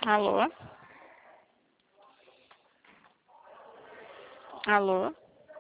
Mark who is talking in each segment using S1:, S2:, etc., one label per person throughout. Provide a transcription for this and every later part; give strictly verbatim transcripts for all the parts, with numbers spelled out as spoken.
S1: Alô? Alô?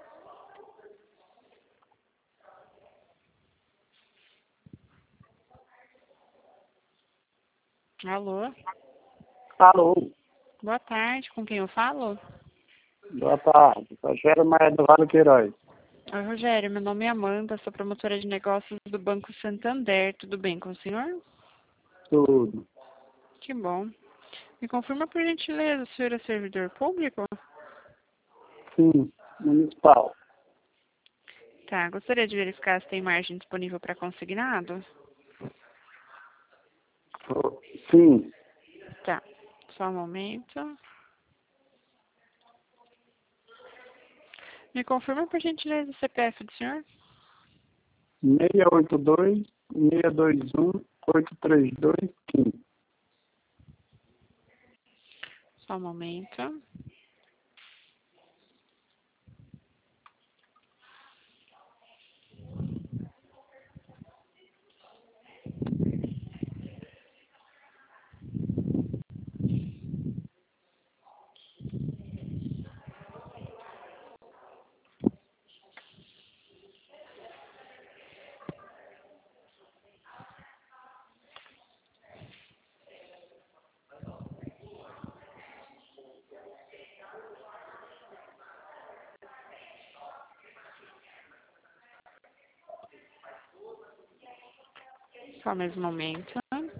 S1: Alô?
S2: Alô,
S1: Boa tarde, com quem eu falo?
S2: boa tarde. Rogério Maia do Vale Queiroz.
S1: Oi, Rogério, meu nome é Amanda, sou promotora de negócios do Banco Santander. Tudo bem com o senhor?
S2: Tudo.
S1: Que bom. Me confirma, por gentileza, o senhor é servidor público?
S2: Sim, municipal.
S1: Tá, gostaria de verificar se tem margem disponível para consignado?
S2: Oh, Sim,
S1: Tá, só um momento. Me confirma, por gentileza, o C P F do senhor?
S2: seis oito dois, seis dois um, oito três dois, quinze.
S1: Só um momento. Só mais um momento.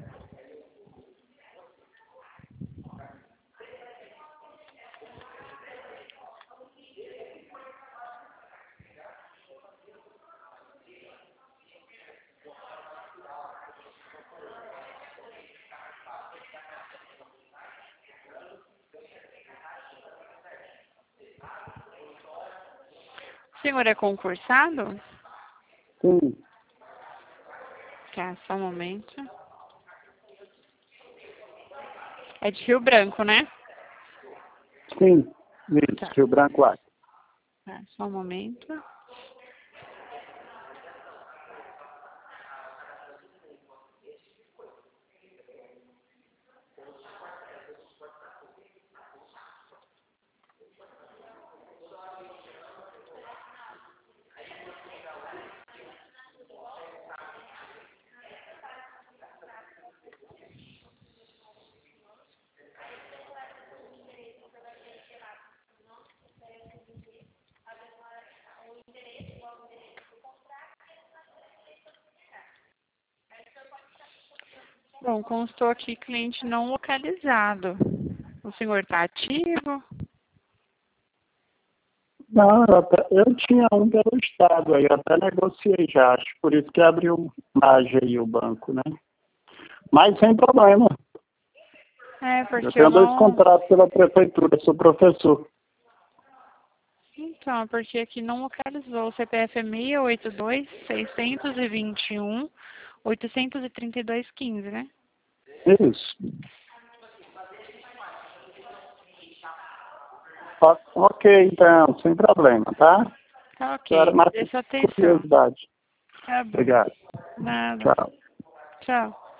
S1: O senhor é concursado?
S2: Sim,
S1: Tá, só um momento. É de Rio Branco, né?
S2: sim. Isso,
S1: Tá,
S2: Rio Branco Acre.
S1: tá, só um momento. Bom, constou aqui cliente não localizado. O senhor está ativo?
S2: Não, eu, até, eu tinha um pelo Estado, aí eu até negociei já, acho. Por isso que abriu margem aí o banco, né? Mas sem problema.
S1: É,
S2: Eu
S1: porque eu
S2: tenho dois
S1: não...
S2: contratos pela prefeitura, sou professor.
S1: Então, porque aqui não localizou. O C P F é seis oito dois, seis dois um, oito três dois, quinze, né?
S2: Isso. O- Ok, então, sem problema, tá?
S1: Tá
S2: Só era
S1: ok.
S2: mais
S1: Agradeço a atenção.
S2: curiosidade.
S1: Tá bom.
S2: Obrigado.
S1: Nada.
S2: Tchau.
S1: Tchau.